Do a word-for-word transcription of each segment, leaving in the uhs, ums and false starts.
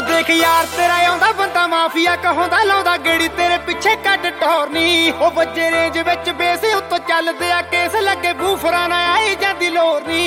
देख यार तेरा आउंदा बंदा माफिया कहाउंदा लाउंदा गेड़ी तेरे पिछे कट टोरनी ओ बजे रेंज विच बेस उत्तों चलदे आ केस लगे बूफरा ना आई जांदी लोरनी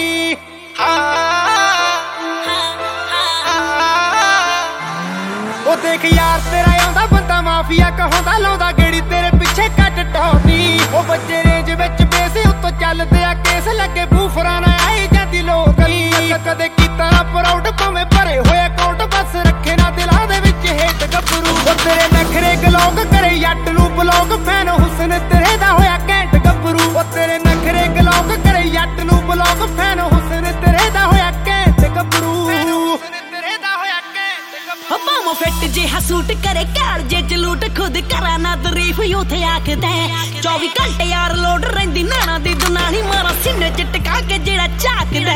ओ देख यार तेरा आउंदा बंदा माफिया कहाउंदा लाउंदा गेड़ी तेरे पिछे कट टोरनी ओ बजे रेंज विच बेस उत्तों चलदे आ केस लगे बूफरा ना आई जांदी लोरनी कदे कीता ना प्राउड भावें भरे होए कोट बस रखे ना दिलां दे विच हेट गबरू ओ तेरे नखरे गलोग करे जट नूं ब्लॉग फैन हुसन तेरे दा होया घैंट गबरू ओ तेरे नखरे गलोग करे जट नूं ब्लॉग फैन हुसन तेरे दा होया घैंट गबरू तेरे दा होया घैंट पावां फिट जिहा सूट करे काल जे जलूट खुद करा ना तारीफ यूथ आखदे चौबी घंटे यार लोड रहिंदी नैना दी दुनानी मारा सीने च टका के जेड़ा झाकदा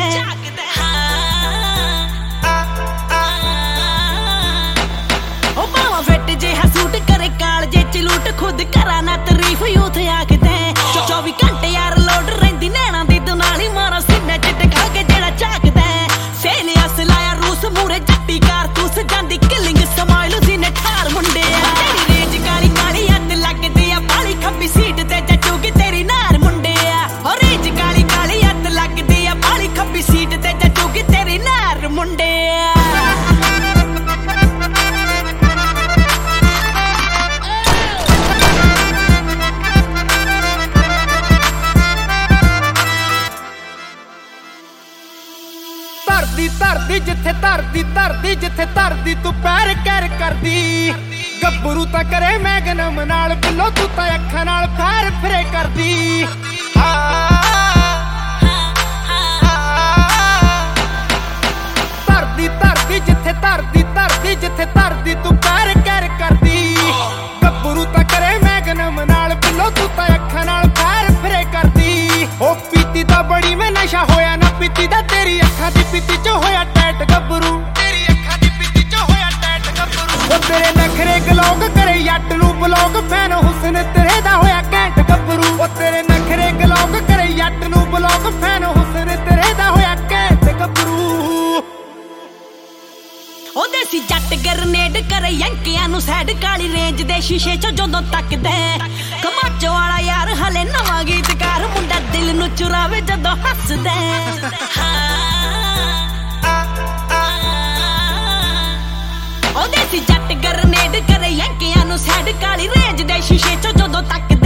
सूट करे काल जे चलूट खुद करा ना तारीफ यूथ आखदे चौबी घंटे यार लोड रहिंदी नैना दी दुनाली मारा सीने च टका के जेड़ा झाकदा सेने अस लाया रूस मूरे जट्टी कारतूस जांदी किलिंग समाइल सीने ठार मुंडे तेरी रेंज काली काली हत्थ लगदी आ बाली खब्बी सीट ते जचूगी तेरी नार मुंडे ओ रेंज काली काली हत्थ लगदी आ बाली खब्बी सीट ते जचूगी तेरी नार मुंडे धरती धरती जिथे धरती धरती जिथे धरती तू पैर कैर करदी गब्बरू तां करे मैगनम नाल बिल्लो तू तां अखां नाल फैर फिरे करदी धरती धरती जिथे धरती धरती जिथे धरती तू पैर कैर करदी गब्बरू तां करे मैगनम नाल बिल्लो तू तां अखां नाल फैर फिरे करदी ओ पीती दा बड़ी मैं नशा होया ना पीती दा तेरी अखां दी पीती च होया टैट गब्बरू तेरी अखां दी पीती च होया टैट गब्बरू ओ तेरे नखरे गलोग करे जट नूं ब्लॉग फैन हुसन तेरे दा होया घैंट गब्बरू ओ तेरे नखरे गलोग करे जट नूं ब्लॉग फैन हुसन तेरे दा होया घैंट गब्बरू ओ देसी जट गरनेड करे यंकियां नूं सैड काली रेंज दे शीशे चों जोंदों तकदे कमाचो वाला यार हले नवां गीतकार मुंडा दिल नूं चुरावे जदों हसदे ओ देसी जट गरनेड करे यंकियां नूं सैड काली रेंज दे शीशे चों जोंदों तकदे